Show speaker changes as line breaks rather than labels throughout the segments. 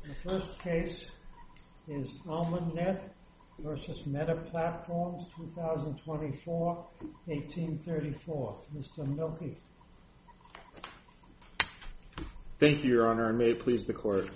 The first case is AlmaNet versus Meta Platforms, 2024, 1834. Mr. Milkey.
Thank you, Your Honor, and may it please the Court.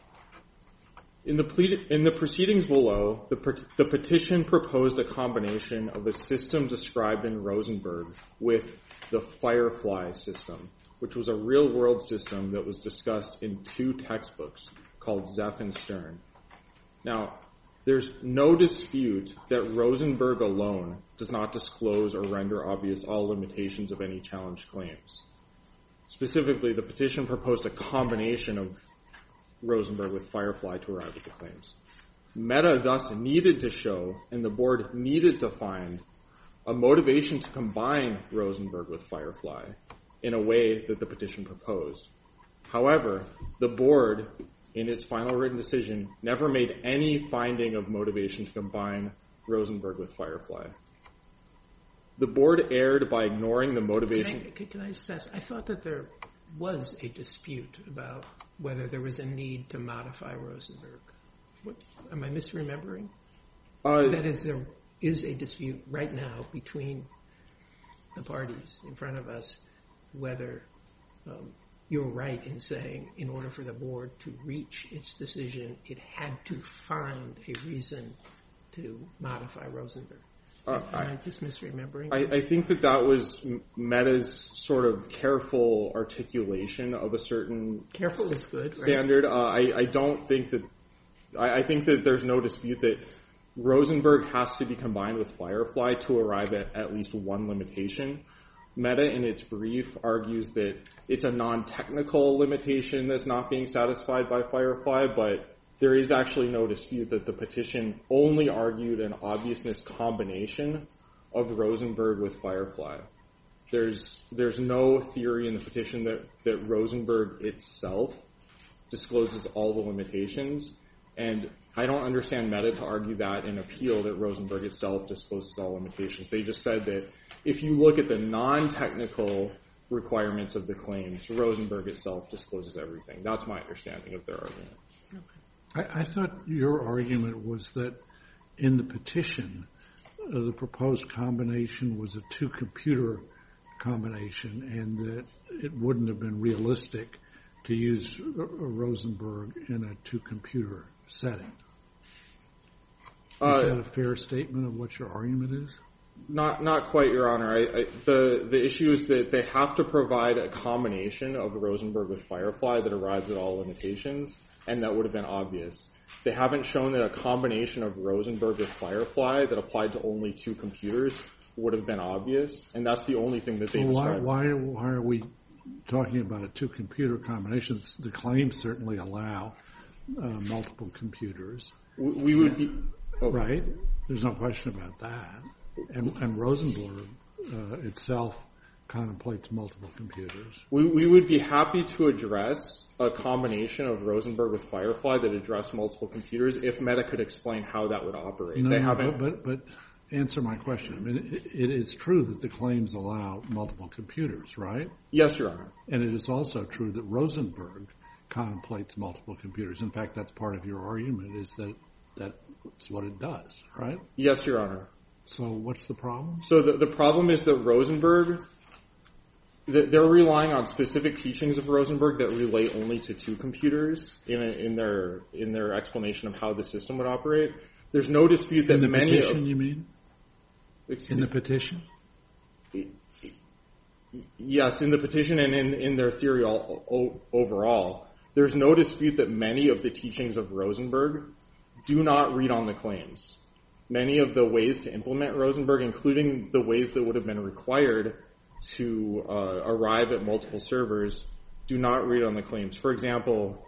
In the proceedings below, the petition proposed a combination of the system described in Rosenberg with the Firefly system, which was a real-world system that was discussed in two textbooks called Zeff and Stern. Now, there's no dispute that Rosenberg alone does not disclose or render obvious all limitations of any challenged claims. Specifically, the petition proposed a combination of Rosenberg with Firefly to arrive at the claims. Meta thus needed to show, and the board needed to find, a motivation to combine Rosenberg with Firefly in a way that the petition proposed. However, the board, in its final written decision, never made any finding of motivation to combine Rosenberg with Firefly. The board erred by ignoring the motivation.
Can I just ask, I thought that there was a dispute about whether there was a need to modify Rosenberg. Am I misremembering? That is, there is a dispute right now between the parties in front of us whether you're right in saying in order for the board to reach its decision, it had to find a reason to modify Rosenberg. Am I just misremembering?
I think that was Meta's sort of careful articulation of a certain
careful is good,
standard.
Right?
I don't think that. I think that there's no dispute that Rosenberg has to be combined with Firefly to arrive at least one limitation. Meta, in its brief, argues that it's a non-technical limitation that's not being satisfied by Firefly, but there is actually no dispute that the petition only argued an obviousness combination of Rosenberg with Firefly. There's no theory in the petition that Rosenberg itself discloses all the limitations, and I don't understand Meta to argue that in appeal that Rosenberg itself discloses all limitations. They just said that if you look at the non-technical requirements of the claims, Rosenberg itself discloses everything. That's my understanding of their argument.
Okay.
I thought your argument was that in the petition, the proposed combination was a two-computer combination and that it wouldn't have been realistic to use Rosenberg in a two-computer setting. Is that a fair statement of what your argument is?
Not quite, Your Honor. The issue is that they have to provide a combination of Rosenberg with Firefly that arrives at all limitations, and that would have been obvious. They haven't shown that a combination of Rosenberg with Firefly that applied to only two computers would have been obvious, and that's the only thing that they described.
Why are we talking about a two-computer combination? The claims certainly allow multiple computers.
We would be...
Oh. Right? There's no question about that. And Rosenberg itself contemplates multiple computers.
We would be happy to address a combination of Rosenberg with Firefly that addressed multiple computers if Meta could explain how that would operate.
No,
they haven't.
But answer my question. I mean, it is true that the claims allow multiple computers, right?
Yes, Your Honor.
And it is also true that Rosenberg contemplates multiple computers. In fact, that's part of your argument, is that that's what it does, right?
Yes, Your Honor.
So what's the problem?
So the problem is that Rosenberg, they're relying on specific teachings of Rosenberg that relate only to two computers in their explanation of how the system would operate. There's no dispute that
in the
many
petition, you mean?
Excuse
in the petition?
Yes, in the petition and in their theory overall. There's no dispute that many of the teachings of Rosenberg do not read on the claims. Many of the ways to implement Rosenberg, including the ways that would have been required to arrive at multiple servers, do not read on the claims. For example,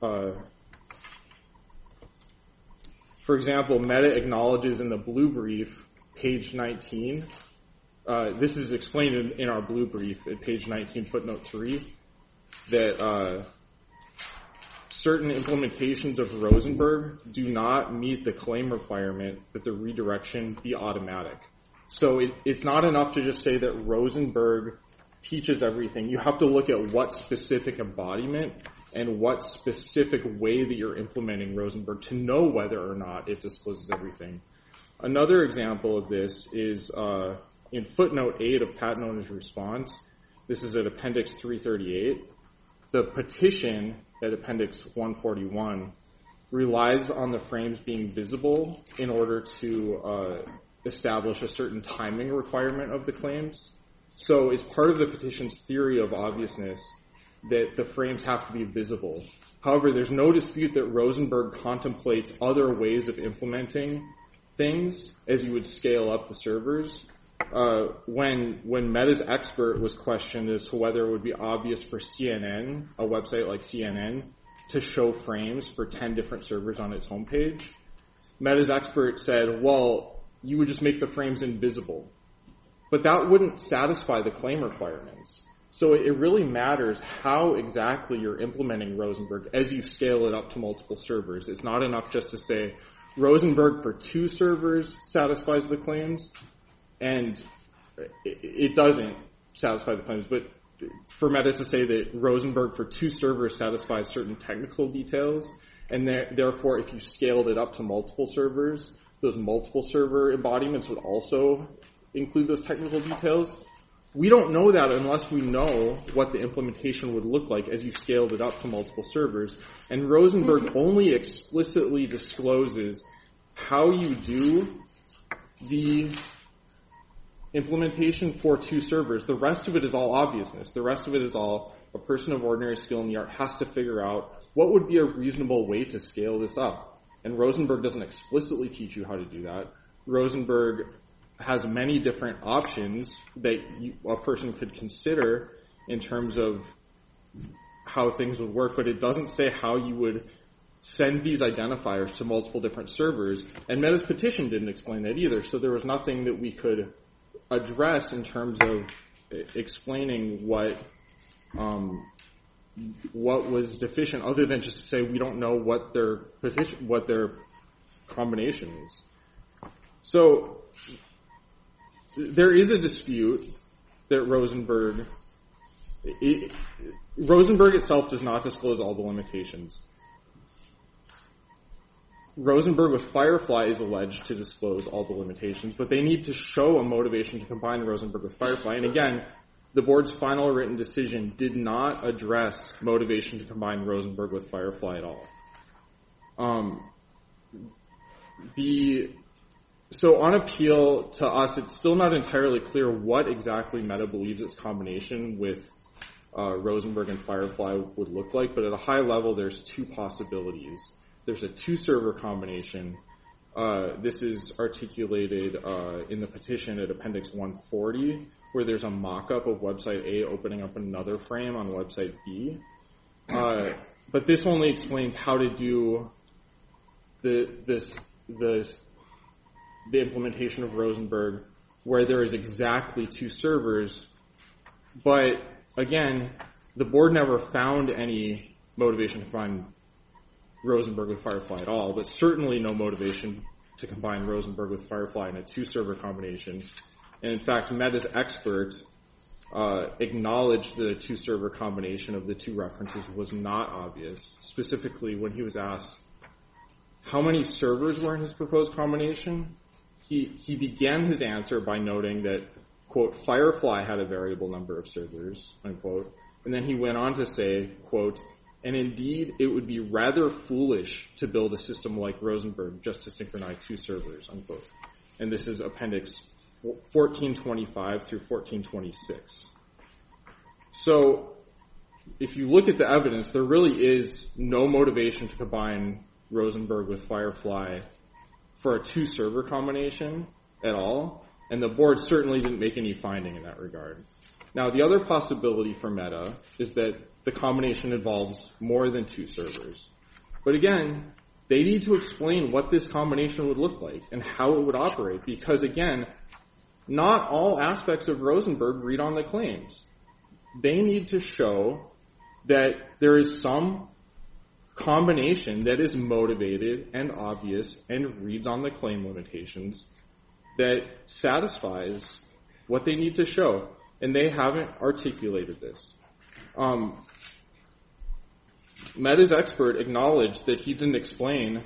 Meta acknowledges in the blue brief, page 19, this is explained in our blue brief at page 19, footnote 3, that certain implementations of Rosenberg do not meet the claim requirement that the redirection be automatic. So it's not enough to just say that Rosenberg teaches everything. You have to look at what specific embodiment and what specific way that you're implementing Rosenberg to know whether or not it discloses everything. Another example of this is in footnote 8 of patent owner's response. This is at Appendix 338. The petition at Appendix 141 relies on the frames being visible in order to establish a certain timing requirement of the claims. So it's part of the petition's theory of obviousness that the frames have to be visible. However, there's no dispute that Rosenberg contemplates other ways of implementing things as you would scale up the servers. When Meta's expert was questioned as to whether it would be obvious for CNN, a website like CNN, to show frames for 10 different servers on its homepage, Meta's expert said, well, you would just make the frames invisible. But that wouldn't satisfy the claim requirements. So it really matters how exactly you're implementing Rosenberg as you scale it up to multiple servers. It's not enough just to say Rosenberg for 2 servers satisfies the claims, and it doesn't satisfy the claims. But for Meta to say that Rosenberg for 2 servers satisfies certain technical details, and therefore if you scaled it up to multiple servers, those multiple server embodiments would also include those technical details. We don't know that unless we know what the implementation would look like as you scaled it up to multiple servers. And Rosenberg only explicitly discloses how you do the implementation for 2 servers. The rest of it is all obviousness. The rest of it is all a person of ordinary skill in the art has to figure out what would be a reasonable way to scale this up. And Rosenberg doesn't explicitly teach you how to do that. Rosenberg has many different options that a person could consider in terms of how things would work, but it doesn't say how you would send these identifiers to multiple different servers. And Meta's petition didn't explain that either, so there was nothing that we could address in terms of explaining what was deficient, other than just to say we don't know what their combination is. So there is a dispute that Rosenberg itself does not disclose all the limitations. Rosenberg with Firefly is alleged to disclose all the limitations, but they need to show a motivation to combine Rosenberg with Firefly. And again, the board's final written decision did not address motivation to combine Rosenberg with Firefly at all. So on appeal to us, it's still not entirely clear what exactly Meta believes its combination with Rosenberg and Firefly would look like, but at a high level, there's 2 possibilities. There's a 2-server combination. This is articulated in the petition at Appendix 140, where there's a mock-up of website A opening up another frame on website B. But this only explains how to do the implementation of Rosenberg where there is exactly 2 servers. But again, the board never found any motivation to combine Rosenberg with Firefly at all, but certainly no motivation to combine Rosenberg with Firefly in a 2-server combination. And in fact, Meta's expert acknowledged that a 2-server combination of the 2 references was not obvious, specifically when he was asked how many servers were in his proposed combination. He began his answer by noting that, quote, Firefly had a variable number of servers, unquote, and then he went on to say, quote, and indeed, it would be rather foolish to build a system like Rosenberg just to synchronize 2 servers, unquote. And this is Appendix 1425 through 1426. So, if you look at the evidence, there really is no motivation to combine Rosenberg with Firefly for a 2-server combination at all, and the board certainly didn't make any finding in that regard. Now, the other possibility for Meta is that the combination involves more than 2 servers. But again, they need to explain what this combination would look like and how it would operate, because again, not all aspects of Rosenberg read on the claims. They need to show that there is some combination that is motivated and obvious and reads on the claim limitations that satisfies what they need to show. And they haven't articulated this. Meta's expert acknowledged that he didn't explain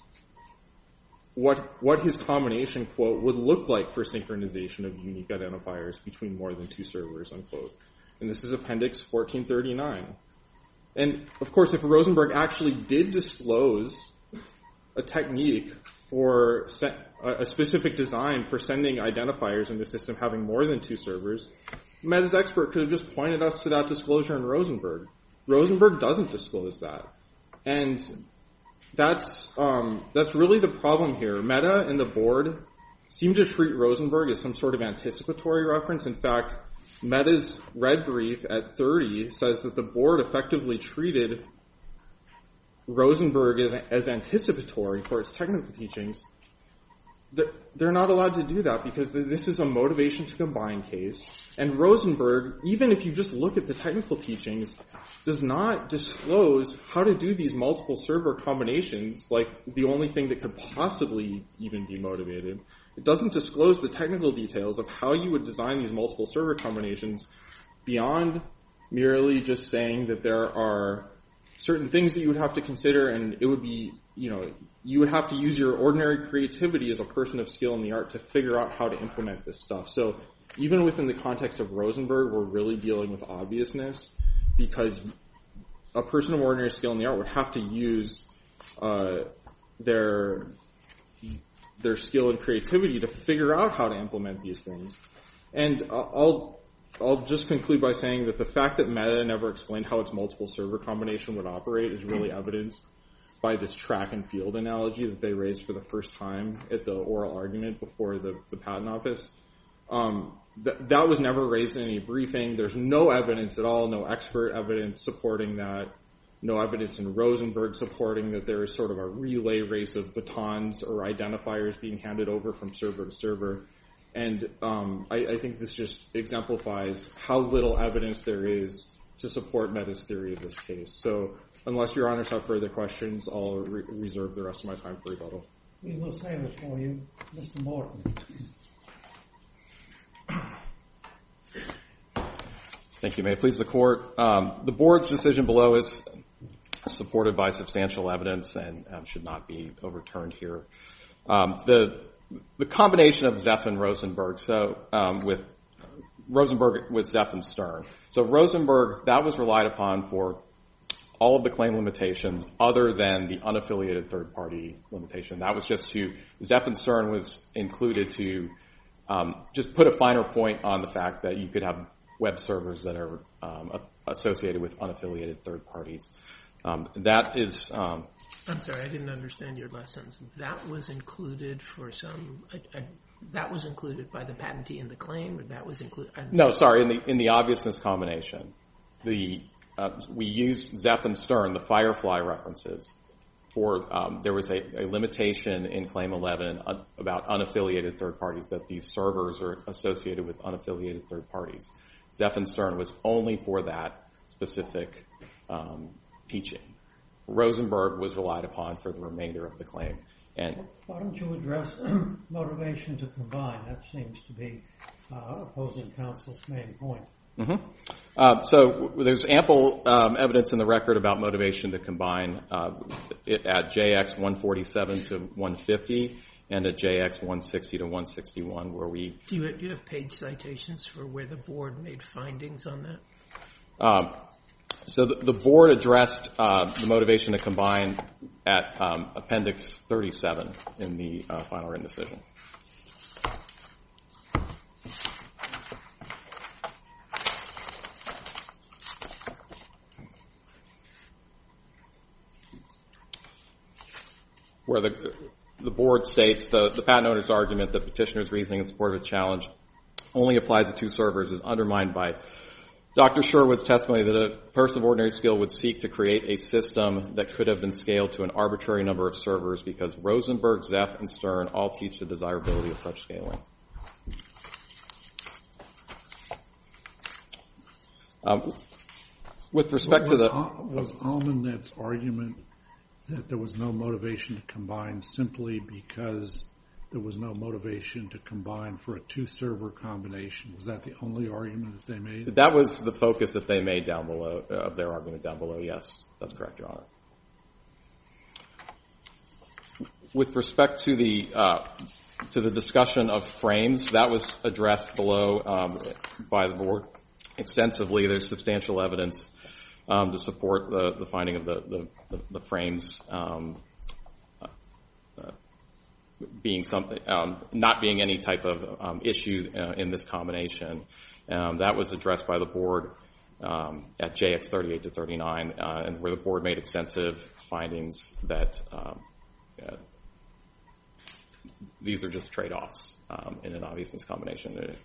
what his combination, quote, would look like for synchronization of unique identifiers between more than two servers, unquote. And this is Appendix 1439. And, of course, if Rosenberg actually did disclose a technique for a specific design for sending identifiers in the system having more than two servers, Meta's expert could have just pointed us to that disclosure in Rosenberg. Rosenberg doesn't disclose that. And that's really the problem here. Meta and the board seem to treat Rosenberg as some sort of anticipatory reference. In fact, Meta's red brief at 30 says that the board effectively treated Rosenberg as anticipatory for its technical teachings. They're not allowed to do that because this is a motivation to combine case. And Rosenberg, even if you just look at the technical teachings, does not disclose how to do these multiple server combinations, like the only thing that could possibly even be motivated. It doesn't disclose the technical details of how you would design these multiple server combinations beyond merely just saying that there are certain things that you would have to consider, and it would be, you would have to use your ordinary creativity as a person of skill in the art to figure out how to implement this stuff. So even within the context of Rosenberg, we're really dealing with obviousness because a person of ordinary skill in the art would have to use their skill and creativity to figure out how to implement these things. And I'll just conclude by saying that the fact that Meta never explained how its multiple server combination would operate is really evidenced by this track and field analogy that they raised for the first time at the oral argument before the patent office. That was never raised in any briefing. There's no evidence at all, no expert evidence supporting that, no evidence in Rosenberg supporting that there is sort of a relay race of batons or identifiers being handed over from server to server. And I think this just exemplifies how little evidence there is to support Meta's theory of this case. So unless your honors have further questions, I'll reserve the rest of my time for rebuttal.
We will save it for you. Mr. Morton.
Thank you. May it please the Court. The Board's decision below is supported by substantial evidence and should not be overturned here. The combination of Zeff and Rosenberg, with Rosenberg with Zeff and Stern. So Rosenberg, that was relied upon for all of the claim limitations other than the unaffiliated third-party limitation. That was just Zeff and Stern was included to just put a finer point on the fact that you could have web servers that are associated with unaffiliated third parties. That is...
I'm sorry, I didn't understand your last sentence. That was included for some... that was included by the patentee in the claim, or that was included...
No, sorry, in the obviousness combination. We used Zeff and Stern, the Firefly references, for there was a limitation in Claim 11 about unaffiliated third parties, that these servers are associated with unaffiliated third parties. Zeff and Stern was only for that specific teaching. Rosenberg was relied upon for the remainder of the claim. And
why don't you address motivation to combine? That seems to be opposing counsel's main point.
Mm-hmm. So there's ample evidence in the record about motivation to combine it at JX 147 to 150 and at JX 160 to 161 where we...
Do you have page citations for where the board made findings on that?
So the board addressed the motivation to combine at Appendix 37 in the final written decision. Where the board states the patent owner's argument that petitioner's reasoning in support of its challenge only applies to two servers is undermined by Dr. Sherwood's testimony that a person of ordinary skill would seek to create a system that could have been scaled to an arbitrary number of servers because Rosenberg, Zeff, and Stern all teach the desirability of such scaling. With respect to the...
Was Almanet's argument that there was no motivation to combine simply because there was no motivation to combine for a two-server combination. Was that the only argument that they made?
That was the focus that they made down below, of their argument down below, yes. That's correct, Your Honor. With respect to the discussion of frames, that was addressed below by the board extensively. There's substantial evidence to support the finding of the frames being something, not being any type of issue in this combination. That was addressed by the board at JX 38 to 39, and where the board made extensive findings that these are just trade-offs in an obviousness combination.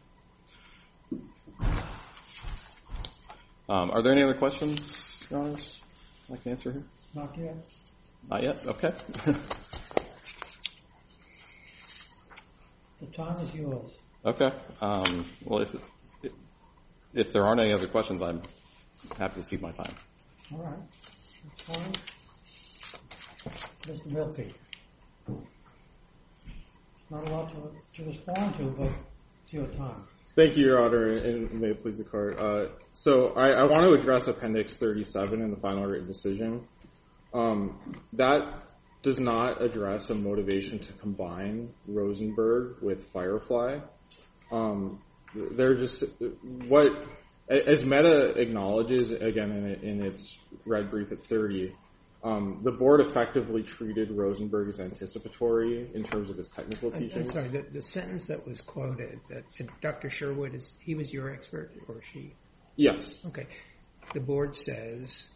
Are there any other questions, Your Honors, I can answer here?
Not yet.
Not yet? Okay.
The time is yours.
Okay. Well, if there aren't any other questions, I'm happy to cede my time.
All right. That's fine. Mr. Milty. Not a lot to respond to, but it's your time.
Thank you, Your Honor, and may it please the Court. So I want to address Appendix 37 in the final written decision. That does not address a motivation to combine Rosenberg with Firefly. They're just what, as Meta acknowledges again in its red brief at 30. The board effectively treated Rosenberg as anticipatory in terms of his technical teaching.
I'm sorry, the sentence that was quoted, that Dr. Sherwood, he was your expert, or she?
Yes.
Okay. The board says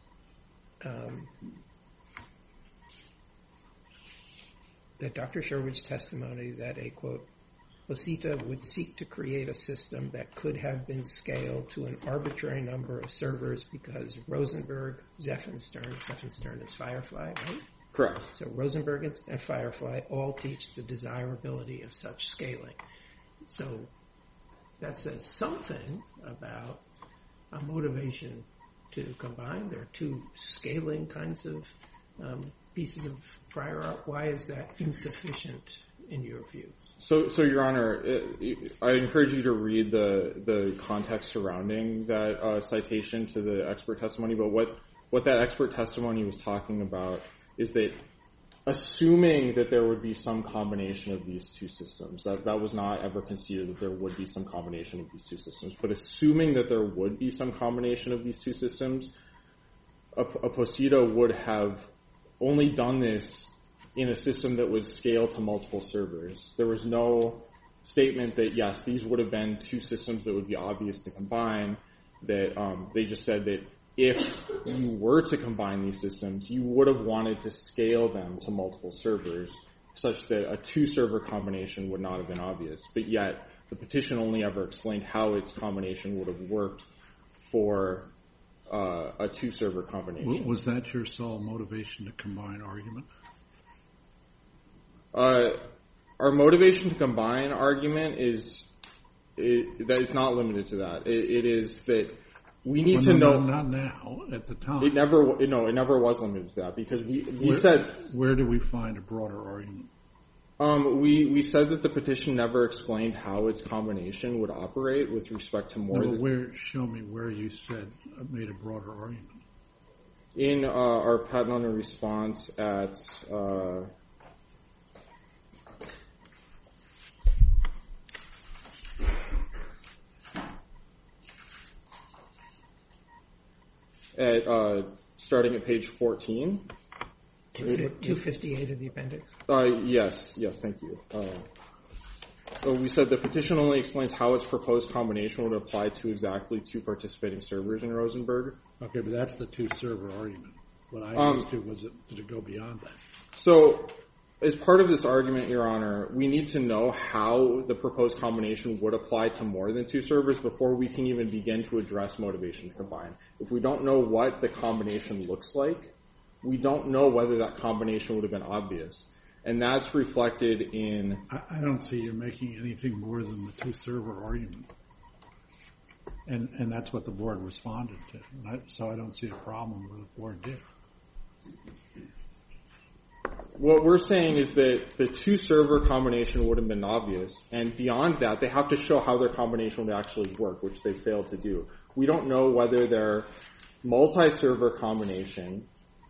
that Dr. Sherwood's testimony that a, quote, Posita would seek to create a system that could have been scaled to an arbitrary number of servers because Rosenberg, Zephenstern is Firefly, right?
Correct.
So Rosenberg and Firefly all teach the desirability of such scaling. So that says something about a motivation to combine. There are two scaling kinds of pieces of prior art. Why is that insufficient in your view?
So Your Honor, I encourage you to read the context surrounding that citation to the expert testimony. But what that expert testimony was talking about is that assuming that there would be some combination of these two systems, that was not ever conceded that there would be some combination of these two systems, but assuming that there would be some combination of these two systems, a Posita would have only done this in a system that was scaled to multiple servers. There was no statement that, yes, these would have been two systems that would be obvious to combine, that they just said that if you were to combine these systems, you would have wanted to scale them to multiple servers such that a two-server combination would not have been obvious. But yet, the petition only ever explained how its combination would have worked for a two-server combination.
Was that your sole motivation to combine argument?
Our motivation to combine argument is that it's not limited to that. It is that we need to know.
Not now. At the time,
it never was limited to that because we said. Where
do we find a broader argument?
We said that the petition never explained how its combination would operate with respect to more.
Show me where you said made a broader argument.
In our patent owner response at. Starting at page 14.
258 of the appendix?
Yes, thank you. We said the petition only explains how its proposed combination would apply to exactly two participating servers in Rosenberg.
Okay, but that's the two-server argument. What I asked you was, did it go beyond that?
So, as part of this argument, Your Honor, we need to know how the proposed combination would apply to more than two servers before we can even begin to address motivation to combine. If we don't know what the combination looks like, we don't know whether that combination would have been obvious. And that's reflected in...
I don't see you making anything more than the two-server argument. And that's what the board responded to. So I don't see a problem with what the board did.
what we're saying is that the two-server combination would have been obvious, and beyond that, they have to show how their combination would actually work, which they failed to do. We don't know whether their multi-server combination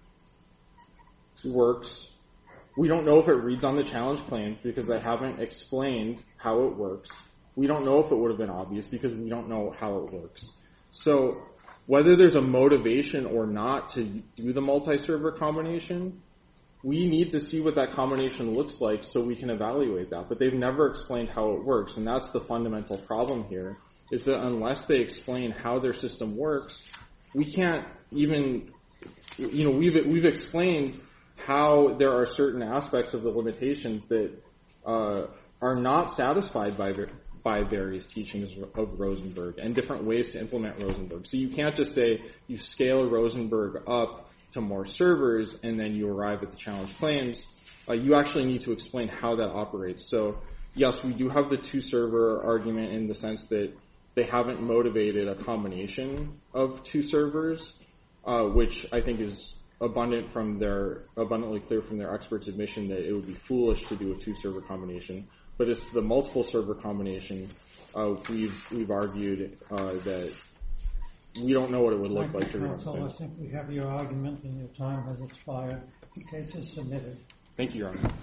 works. We don't know if it reads on the challenge claims because they haven't explained how it works. We don't know if it would have been obvious because we don't know how it works. So whether there's a motivation or not to do the multi-server combination, we need to see what that combination looks like so we can evaluate that. But they've never explained how it works, and that's the fundamental problem here, is that unless they explain how their system works, we can't even, we've explained how there are certain aspects of the limitations that are not satisfied by various teachings of Rosenberg and different ways to implement Rosenberg. So you can't just say you scale Rosenberg up to more servers and then you arrive at the challenge claims. You actually need to explain how that operates. So yes, we do have the two-server argument in the sense that they haven't motivated a combination of two servers, which I think is abundantly clear from their experts' admission that it would be foolish to do a two-server combination. But as to the multiple server combination, we've argued that we don't know what it would look like.
Counsel, I think we have your argument and your time has expired. The case is submitted.
Thank you, Your Honor.